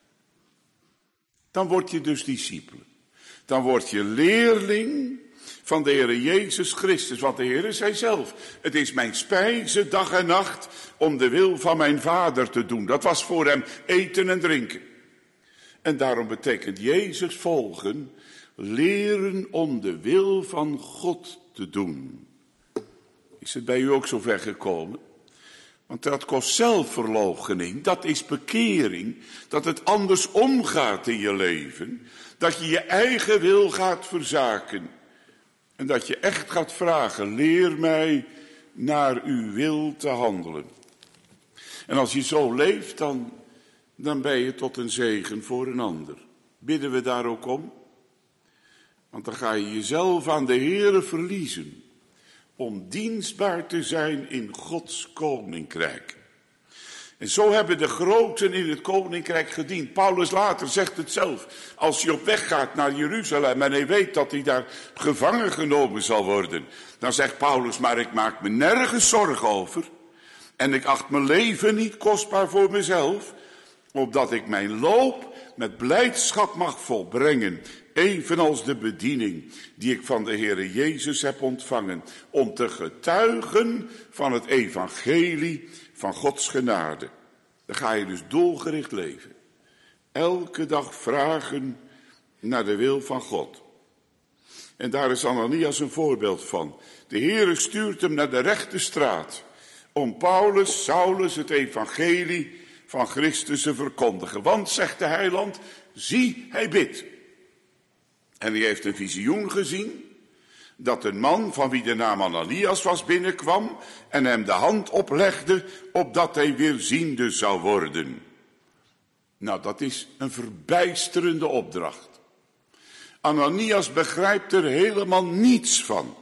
Dan word je dus discipel. Dan word je leerling van de Heer Jezus Christus. Want de Heer zei zelf: het is mijn spijze dag en nacht om de wil van mijn Vader te doen. Dat was voor hem eten en drinken. En daarom betekent Jezus volgen leren om de wil van God te doen. Is het bij u ook zo ver gekomen? Want dat kost zelfverloochening, dat is bekering, dat het anders omgaat in je leven. Dat je je eigen wil gaat verzaken. En dat je echt gaat vragen: leer mij naar uw wil te handelen. En als je zo leeft, dan, dan ben je tot een zegen voor een ander. Bidden we daar ook om? Want dan ga je jezelf aan de Heere verliezen. Om dienstbaar te zijn in Gods koninkrijk. En zo hebben de groten in het koninkrijk gediend. Paulus later zegt het zelf. Als hij op weg gaat naar Jeruzalem en hij weet dat hij daar gevangen genomen zal worden. Dan zegt Paulus: maar ik maak me nergens zorgen over. En ik acht mijn leven niet kostbaar voor mezelf. Opdat ik mijn loop met blijdschap mag volbrengen. Evenals de bediening die ik van de Heere Jezus heb ontvangen. Om te getuigen van het evangelie van Gods genade. Dan ga je dus doelgericht leven. Elke dag vragen naar de wil van God. En daar is Ananias een voorbeeld van. De Heere stuurt hem naar de rechte straat. Om Paulus, Saulus, het evangelie van Christus te verkondigen. Want, zegt de heiland, zie, hij bidt. En hij heeft een visioen gezien, dat een man van wie de naam Ananias was binnenkwam en hem de hand oplegde, opdat hij weer ziende zou worden. Nou, dat is een verbijsterende opdracht. Ananias begrijpt er helemaal niets van.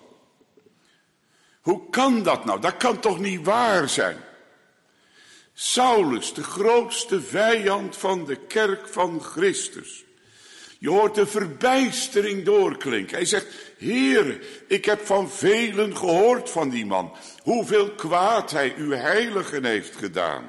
Hoe kan dat nou? Dat kan toch niet waar zijn? Saulus, de grootste vijand van de kerk van Christus. Je hoort de verbijstering doorklinken. Hij zegt: Heere, ik heb van velen gehoord van die man. Hoeveel kwaad hij uw heiligen heeft gedaan.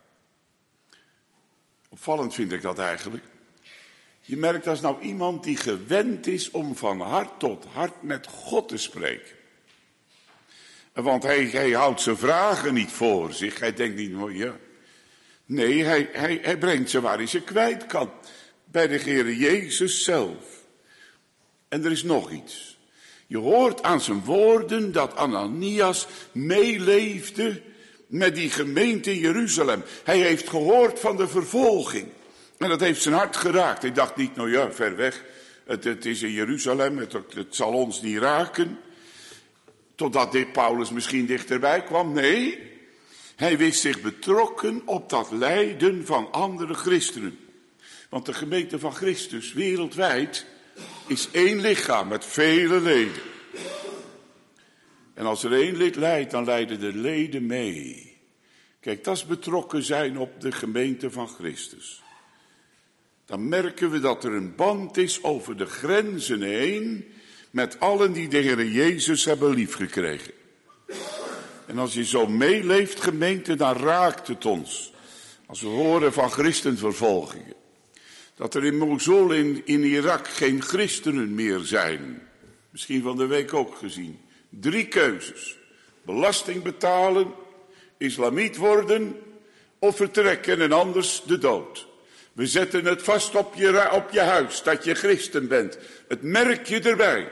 Opvallend vind ik dat eigenlijk. Je merkt, dat is nou iemand die gewend is om van hart tot hart met God te spreken. Want hij, hij houdt zijn vragen niet voor zich. Hij denkt niet, oh ja. Nee, hij, hij, hij brengt ze waar hij ze kwijt kan. Bij de Heere Jezus zelf. En er is nog iets. Je hoort aan zijn woorden dat Ananias meeleefde met die gemeente in Jeruzalem. Hij heeft gehoord van de vervolging. En dat heeft zijn hart geraakt. Hij dacht niet, nou ja, ver weg. Het, het is in Jeruzalem, het, het zal ons niet raken. Totdat dit Paulus misschien dichterbij kwam. Nee, Hij wist zich betrokken op dat lijden van andere christenen. Want de gemeente van Christus wereldwijd is één lichaam met vele leden. En als er één lid lijdt, dan lijden de leden mee. Kijk, dat is betrokken zijn op de gemeente van Christus. Dan merken we dat er een band is over de grenzen heen met allen die de Heer Jezus hebben liefgekregen. En als je zo meeleeft, gemeente, dan raakt het ons. Als we horen van christenvervolgingen. Dat er in Mosul in, in Irak geen christenen meer zijn. Misschien van de week ook gezien. Drie keuzes. Belasting betalen, islamiet worden of vertrekken en anders de dood. We zetten het vast op je, op je huis dat je christen bent. Het merkje erbij.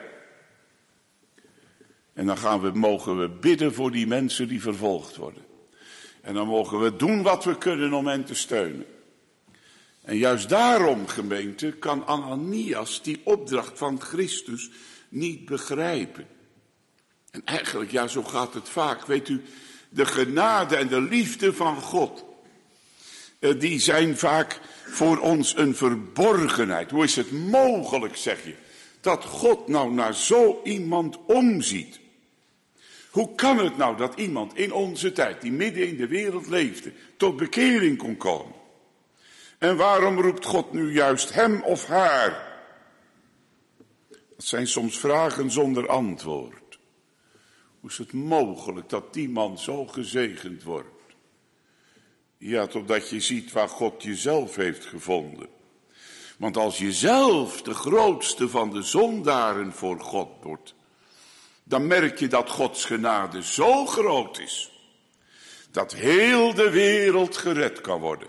En dan gaan we, mogen we bidden voor die mensen die vervolgd worden. En dan mogen we doen wat we kunnen om hen te steunen. En juist daarom, gemeente, kan Ananias die opdracht van Christus niet begrijpen. En eigenlijk, ja, zo gaat het vaak. Weet u, de genade en de liefde van God, die zijn vaak voor ons een verborgenheid. Hoe is het mogelijk, zeg je, dat God nou naar zo iemand omziet? Hoe kan het nou dat iemand in onze tijd, die midden in de wereld leefde, tot bekering kon komen? En waarom roept God nu juist hem of haar? Dat zijn soms vragen zonder antwoord. Hoe is het mogelijk dat die man zo gezegend wordt? Ja, totdat je ziet waar God jezelf heeft gevonden. Want als je zelf de grootste van de zondaren voor God wordt, dan merk je dat Gods genade zo groot is, dat heel de wereld gered kan worden.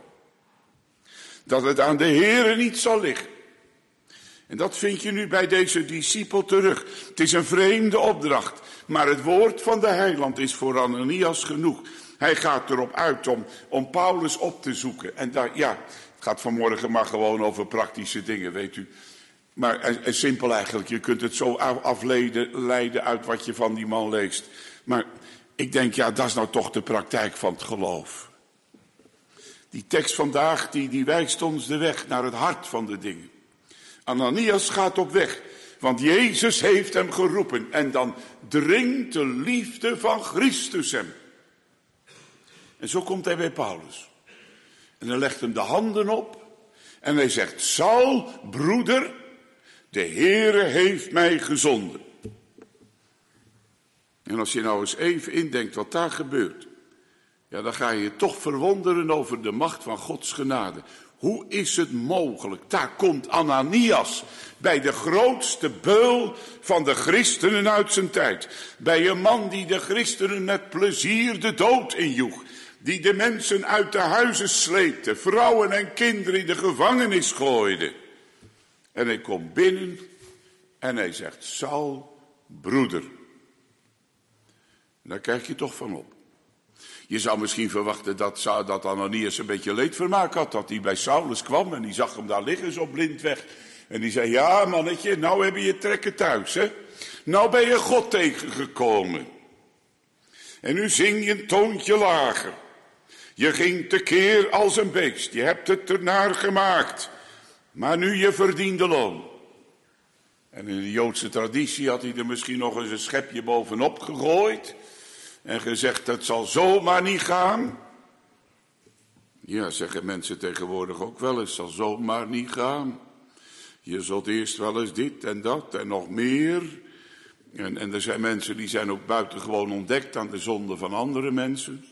Dat het aan de Heere niet zal liggen. En dat vind je nu bij deze discipel terug. Het is een vreemde opdracht, maar het woord van de heiland is voor Ananias genoeg. Hij gaat erop uit om, om Paulus op te zoeken. En daar, ja, het gaat vanmorgen maar gewoon over praktische dingen, weet u. Maar en, en simpel eigenlijk, je kunt het zo afleiden leiden uit wat je van die man leest. Maar ik denk, ja, dat is nou toch de praktijk van het geloof. Die tekst vandaag, die, die wijst ons de weg naar het hart van de dingen. Ananias gaat op weg, want Jezus heeft hem geroepen. En dan dringt de liefde van Christus hem. En zo komt hij bij Paulus. En hij legt hem de handen op. En hij zegt, Saul, broeder, de Heere heeft mij gezonden. En als je nou eens even indenkt wat daar gebeurt, ja, dan ga je je toch verwonderen over de macht van Gods genade. Hoe is het mogelijk? Daar komt Ananias bij de grootste beul van de christenen uit zijn tijd. Bij een man die de christenen met plezier de dood injoeg. Die de mensen uit de huizen sleepte, vrouwen en kinderen in de gevangenis gooide. En hij komt binnen en hij zegt, Saul, broeder. En daar kijk je toch van op. Je zou misschien verwachten dat, dat Ananias een beetje leedvermaak had. Dat hij bij Saulus kwam en die zag hem daar liggen zo blind weg. En die zei, ja mannetje, nou heb je je trekken thuis, hè. Nou ben je God tegengekomen. En nu zing je een toontje lager. Je ging tekeer als een beest, je hebt het ernaar gemaakt. Maar nu je verdiende loon. En in de Joodse traditie had hij er misschien nog eens een schepje bovenop gegooid. En gezegd, het zal zomaar niet gaan. Ja, zeggen mensen tegenwoordig ook wel eens, het zal zomaar niet gaan. Je zult eerst wel eens dit en dat en nog meer. En, en er zijn mensen die zijn ook buitengewoon ontdekt aan de zonde van andere mensen.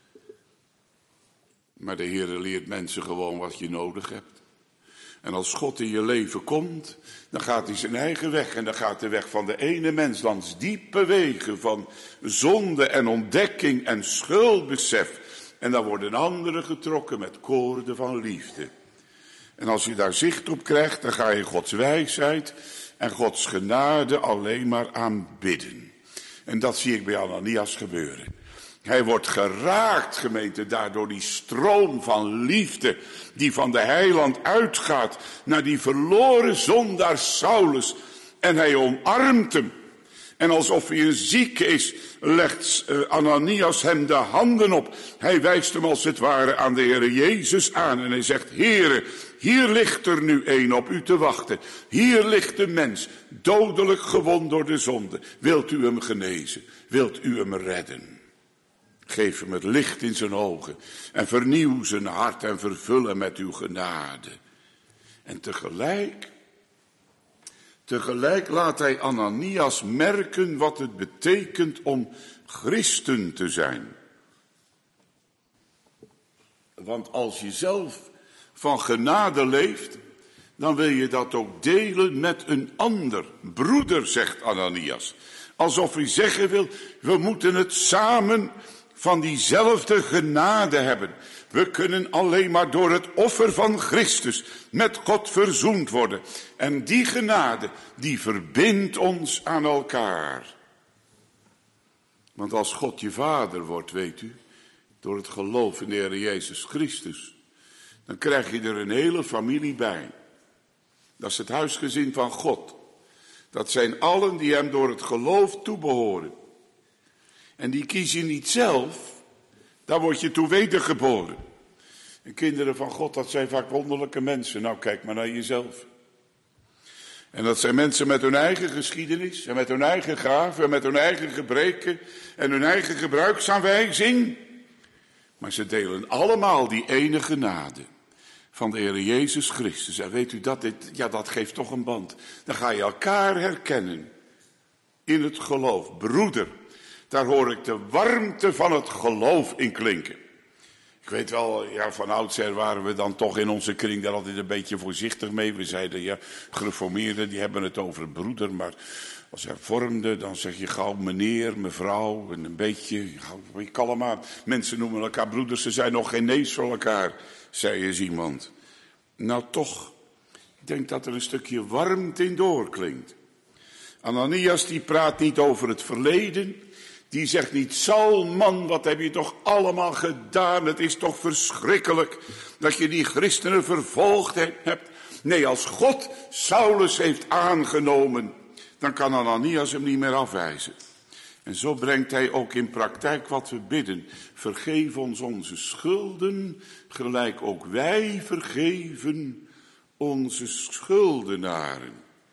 Maar de Heere leert mensen gewoon wat je nodig hebt. En als God in je leven komt, dan gaat hij zijn eigen weg. En dan gaat de weg van de ene mens langs diepe wegen van zonde en ontdekking en schuldbesef. En dan worden anderen getrokken met koorden van liefde. En als je daar zicht op krijgt, dan ga je Gods wijsheid en Gods genade alleen maar aanbidden. En dat zie ik bij Ananias gebeuren. Hij wordt geraakt, gemeente, daardoor die stroom van liefde die van de heiland uitgaat naar die verloren zondaar Saulus. En hij omarmt hem. En alsof hij een zieke is, legt Ananias hem de handen op. Hij wijst hem als het ware aan de Heere Jezus aan. En hij zegt, Heere, hier ligt er nu een op u te wachten. Hier ligt de mens, dodelijk gewond door de zonde. Wilt u hem genezen? Wilt u hem redden? Geef hem het licht in zijn ogen. En vernieuw zijn hart en vervul hem met uw genade. En tegelijk... Tegelijk laat hij Ananias merken wat het betekent om christen te zijn. Want als je zelf van genade leeft, dan wil je dat ook delen met een ander. Broeder, zegt Ananias. Alsof hij zeggen wil, we moeten het samen van diezelfde genade hebben. We kunnen alleen maar door het offer van Christus met God verzoend worden. En die genade, die verbindt ons aan elkaar. Want als God je vader wordt, weet u, door het geloof in de Heer Jezus Christus, dan krijg je er een hele familie bij. Dat is het huisgezin van God. Dat zijn allen die hem door het geloof toebehoren. En die kies je niet zelf, daar word je toe wedergeboren. En kinderen van God, dat zijn vaak wonderlijke mensen. Nou, kijk maar naar jezelf. En dat zijn mensen met hun eigen geschiedenis, en met hun eigen gaven, en met hun eigen gebreken, en hun eigen gebruiksaanwijzing. Maar ze delen allemaal die ene genade van de Heer Jezus Christus. En weet u, dat, dit, ja, dat geeft toch een band. Dan ga je elkaar herkennen in het geloof. Broeder, daar hoor ik de warmte van het geloof in klinken. Ik weet wel, ja, van oudsher waren we dan toch in onze kring daar altijd een beetje voorzichtig mee. We zeiden, ja, gereformeerden, die hebben het over het broeder. Maar als hervormden, dan zeg je gauw meneer, mevrouw, en een beetje, je kalm aan. Mensen noemen elkaar broeders, ze zijn nog geen nees voor elkaar, zei eens iemand. Nou toch, ik denk dat er een stukje warmte in doorklinkt. Ananias, die praat niet over het verleden. Die zegt niet, Saul, man, wat heb je toch allemaal gedaan? Het is toch verschrikkelijk dat je die christenen vervolgd hebt. Nee, als God Saulus heeft aangenomen, dan kan Ananias hem niet meer afwijzen. En zo brengt hij ook in praktijk wat we bidden. Vergeef ons onze schulden, gelijk ook wij vergeven onze schuldenaren.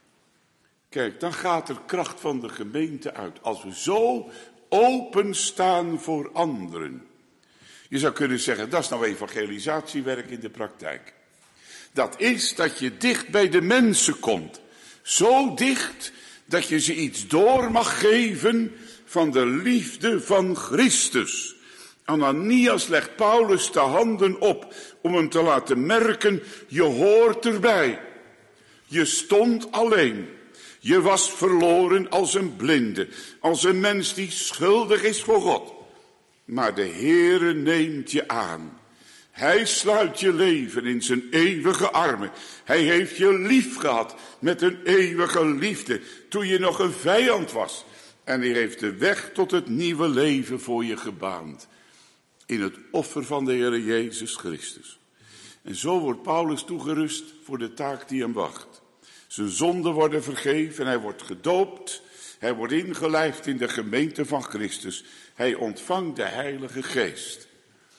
Kijk, dan gaat er kracht van de gemeente uit. Als we zo openstaan voor anderen. Je zou kunnen zeggen, dat is nou evangelisatiewerk in de praktijk. Dat is dat je dicht bij de mensen komt. Zo dicht dat je ze iets door mag geven van de liefde van Christus. Ananias legt Paulus de handen op om hem te laten merken, je hoort erbij. Je stond alleen. Je was verloren als een blinde, als een mens die schuldig is voor God. Maar de Heere neemt je aan. Hij sluit je leven in zijn eeuwige armen. Hij heeft je lief gehad met een eeuwige liefde toen je nog een vijand was. En hij heeft de weg tot het nieuwe leven voor je gebaand. In het offer van de Heere Jezus Christus. En zo wordt Paulus toegerust voor de taak die hem wacht. Zijn zonden worden vergeven, hij wordt gedoopt, hij wordt ingelijfd in de gemeente van Christus. Hij ontvangt de Heilige Geest.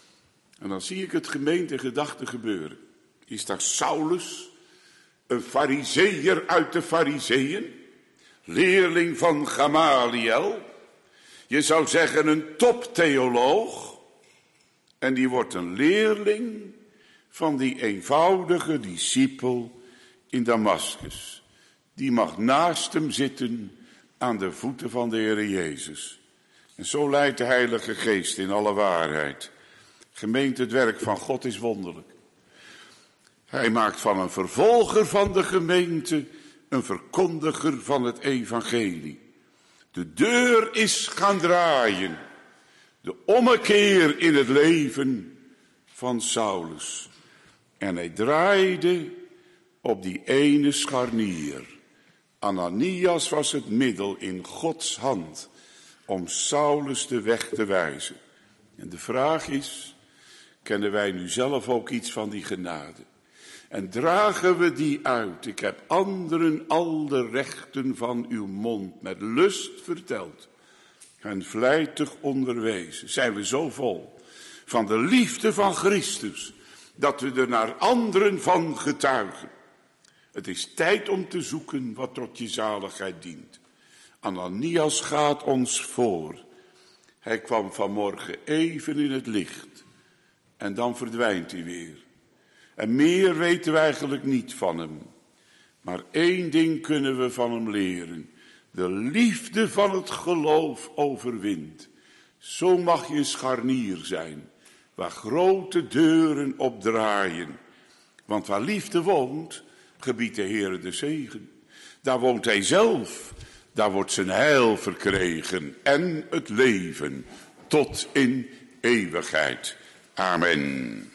En dan zie ik het gemeentegedachte gebeuren. Is daar Saulus, een farizeeër uit de farizeeën, leerling van Gamaliel, je zou zeggen een toptheoloog, en die wordt een leerling van die eenvoudige discipel in Damaskus. Die mag naast hem zitten aan de voeten van de Heere Jezus. En zo leidt de Heilige Geest in alle waarheid. Gemeente, het werk van God is wonderlijk. Hij maakt van een vervolger van de gemeente een verkondiger van het evangelie. De deur is gaan draaien. De ommekeer in het leven van Saulus. En hij draaide op die ene scharnier. Ananias was het middel in Gods hand om Saulus de weg te wijzen. En de vraag is, kennen wij nu zelf ook iets van die genade? En dragen we die uit. Ik heb anderen al de rechten van uw mond met lust verteld. En vlijtig onderwezen. Zijn we zo vol van de liefde van Christus, dat we er naar anderen van getuigen. Het is tijd om te zoeken wat tot je zaligheid dient. Ananias gaat ons voor. Hij kwam vanmorgen even in het licht. En dan verdwijnt hij weer. En meer weten we eigenlijk niet van hem. Maar één ding kunnen we van hem leren. De liefde van het geloof overwint. Zo mag je scharnier zijn, waar grote deuren op draaien. Want waar liefde woont, gebiedt de Heer de zegen. Daar woont hij zelf, daar wordt zijn heil verkregen en het leven tot in eeuwigheid. Amen.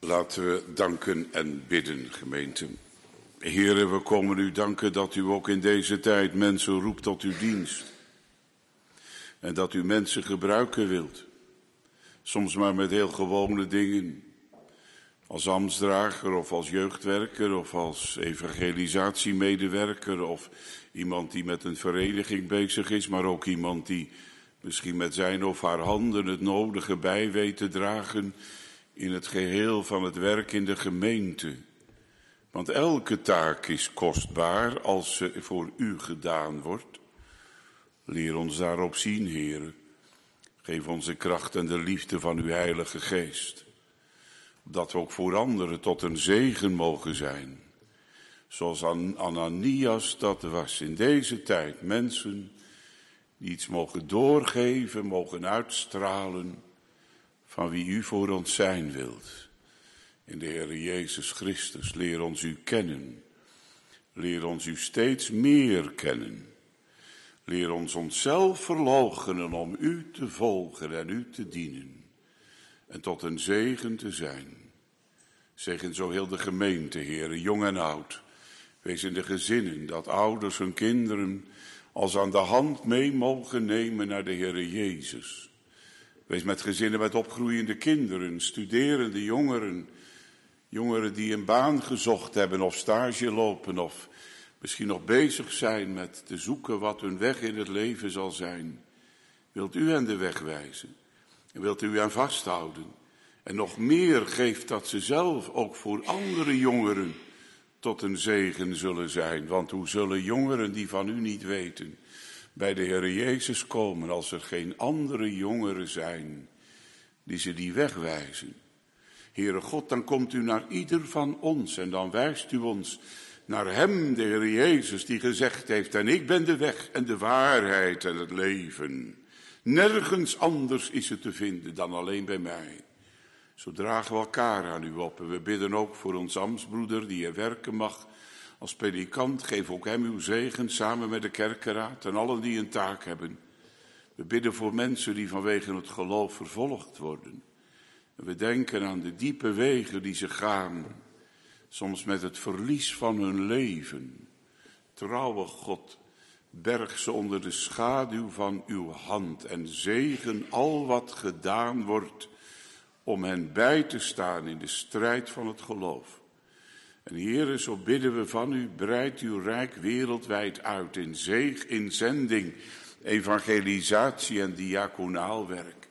Laten we danken en bidden, gemeente. Heren, we komen u danken dat u ook in deze tijd mensen roept tot uw dienst. En dat u mensen gebruiken wilt. Soms maar met heel gewone dingen. Als ambtsdrager of als jeugdwerker of als evangelisatiemedewerker of iemand die met een vereniging bezig is, maar ook iemand die misschien met zijn of haar handen het nodige bij weet te dragen in het geheel van het werk in de gemeente. Want elke taak is kostbaar als ze voor u gedaan wordt. Leer ons daarop zien, Heere. Geef ons de kracht en de liefde van uw Heilige Geest. Dat we ook voor anderen tot een zegen mogen zijn. Zoals Ananias dat was in deze tijd. Mensen die iets mogen doorgeven, mogen uitstralen van wie u voor ons zijn wilt. In de Heer Jezus Christus, leer ons u kennen. Leer ons u steeds meer kennen. Leer ons onszelf verloochenen om u te volgen en u te dienen. En tot een zegen te zijn. Zegen zo heel de gemeente, Heere, jong en oud. Wees in de gezinnen dat ouders hun kinderen als aan de hand mee mogen nemen naar de Heere Jezus. Wees met gezinnen met opgroeiende kinderen, studerende jongeren. Jongeren die een baan gezocht hebben of stage lopen of misschien nog bezig zijn met te zoeken wat hun weg in het leven zal zijn. Wilt u hen de weg wijzen en wilt u hen vasthouden. En nog meer geeft dat ze zelf ook voor andere jongeren tot een zegen zullen zijn. Want hoe zullen jongeren die van u niet weten bij de Heer Jezus komen als er geen andere jongeren zijn die ze die weg wijzen? Heere God, dan komt u naar ieder van ons en dan wijst u ons naar hem, de Heer Jezus, die gezegd heeft: en ik ben de weg en de waarheid en het leven. Nergens anders is het te vinden dan alleen bij mij. Zo dragen we elkaar aan u op en we bidden ook voor ons ambtsbroeder die er werken mag als predikant. Geef ook hem uw zegen samen met de kerkenraad en allen die een taak hebben. We bidden voor mensen die vanwege het geloof vervolgd worden. En we denken aan de diepe wegen die ze gaan, soms met het verlies van hun leven. Trouwe God, berg ze onder de schaduw van uw hand en zegen al wat gedaan wordt om hen bij te staan in de strijd van het geloof. En Heere, zo bidden we van u, breid uw rijk wereldwijd uit in zeeg, in zending, evangelisatie en diaconaal werk.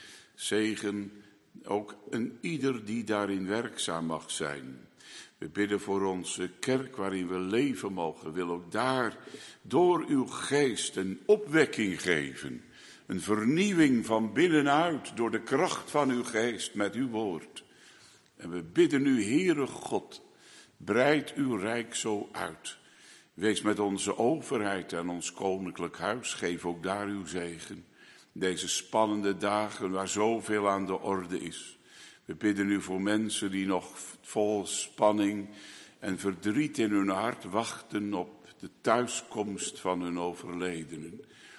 Zegen ook een ieder die daarin werkzaam mag zijn. We bidden voor onze kerk waarin we leven mogen. Wil ook daar door uw geest een opwekking geven. Een vernieuwing van binnenuit door de kracht van uw geest met uw woord. En we bidden u, Heere God, breid uw rijk zo uit. Wees met onze overheid en ons koninklijk huis. Geef ook daar uw zegen. Deze spannende dagen waar zoveel aan de orde is. We bidden u voor mensen die nog vol spanning en verdriet in hun hart wachten op de thuiskomst van hun overledenen.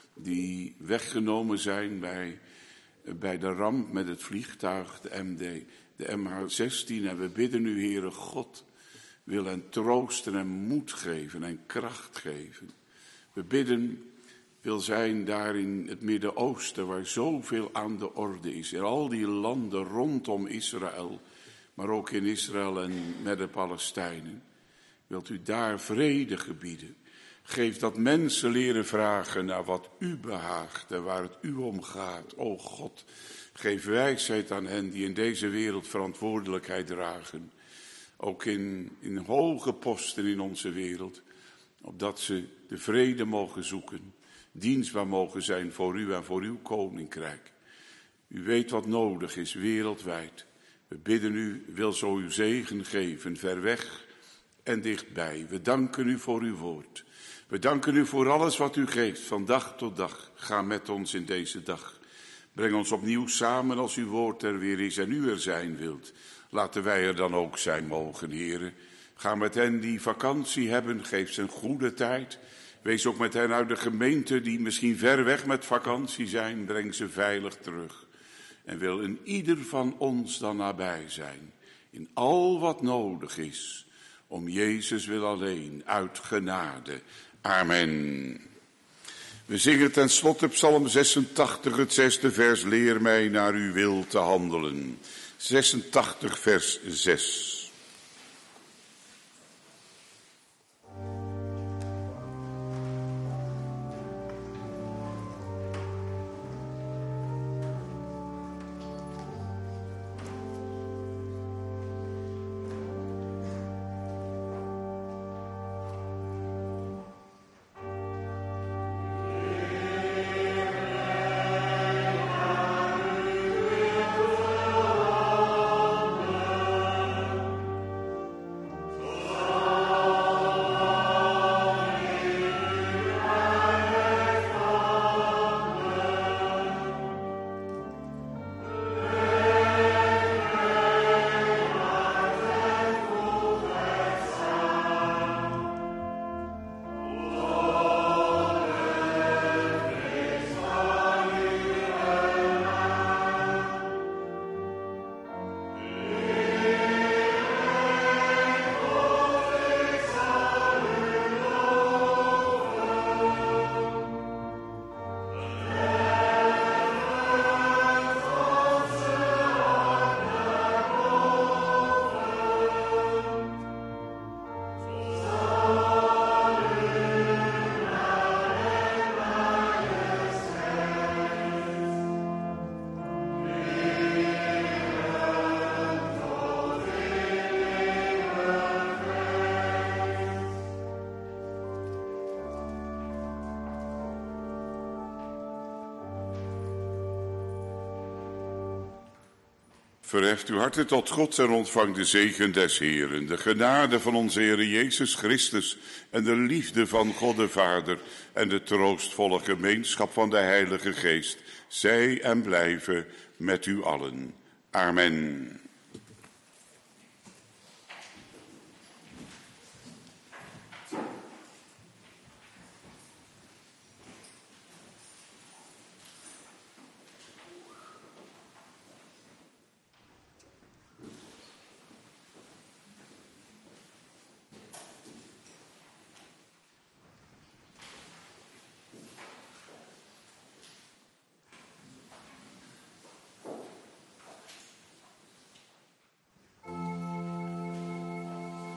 Die weggenomen zijn bij, bij de ramp met het vliegtuig, de M D, de M H zestien. En we bidden u, Heere God, wil hen troosten en moed geven en kracht geven. We bidden, wil zijn daar in het Midden-Oosten, waar zoveel aan de orde is. In al die landen rondom Israël, maar ook in Israël en met de Palestijnen. Wilt u daar vrede gebieden. Geef dat mensen leren vragen naar wat u behaagt en waar het u om gaat. O God, geef wijsheid aan hen die in deze wereld verantwoordelijkheid dragen. Ook in, in hoge posten in onze wereld. Opdat ze de vrede mogen zoeken. Dienstbaar mogen zijn voor u en voor uw koninkrijk. U weet wat nodig is wereldwijd. We bidden u, wil zo uw zegen geven, ver weg en dichtbij. We danken u voor uw woord. We danken u voor alles wat u geeft, van dag tot dag. Ga met ons in deze dag. Breng ons opnieuw samen als uw woord er weer is en u er zijn wilt. Laten wij er dan ook zijn mogen, heren. Ga met hen die vakantie hebben, geef ze een goede tijd. Wees ook met hen uit de gemeente die misschien ver weg met vakantie zijn. Breng ze veilig terug. En wil een ieder van ons dan nabij zijn. in al wat nodig is, om Jezus wil alleen, uit genade. Amen. We zingen ten slotte Psalm zesentachtig, het zesde vers, leer mij naar uw wil te handelen. zesentachtig, vers zes. Verheft uw harten tot God en ontvang de zegen des Heeren, de genade van onze Heer Jezus Christus en de liefde van God de Vader en de troostvolle gemeenschap van de Heilige Geest, zij en blijven met u allen. Amen.